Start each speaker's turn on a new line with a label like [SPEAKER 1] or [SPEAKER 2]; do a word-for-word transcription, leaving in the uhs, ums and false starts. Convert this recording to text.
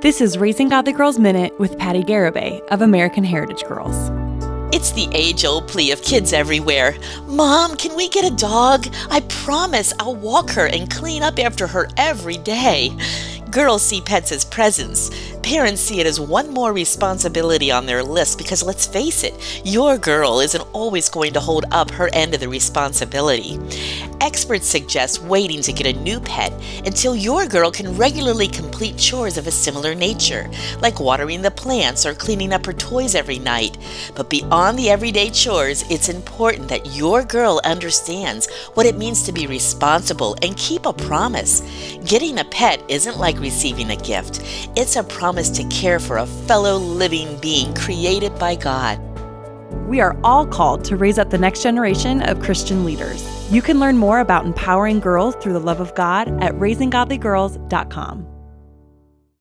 [SPEAKER 1] This is Raising Godly Girls Minute with Patty Garibay of American Heritage Girls.
[SPEAKER 2] It's the age-old plea of kids everywhere. Mom, can we get a dog? I promise I'll walk her and clean up after her every day. Girls see pets as presents. Parents see it as one more responsibility on their list because let's face it, your girl isn't always going to hold up her end of the responsibility. Experts suggest waiting to get a new pet until your girl can regularly complete chores of a similar nature, like watering the plants or cleaning up her toys every night. But beyond the everyday chores, it's important that your girl understands what it means to be responsible and keep a promise. Getting a pet isn't like receiving a gift. It's a promise to care for a fellow living being created by God.
[SPEAKER 1] We are all called to raise up the next generation of Christian leaders. You can learn more about empowering girls through the love of God at raising godly girls dot com.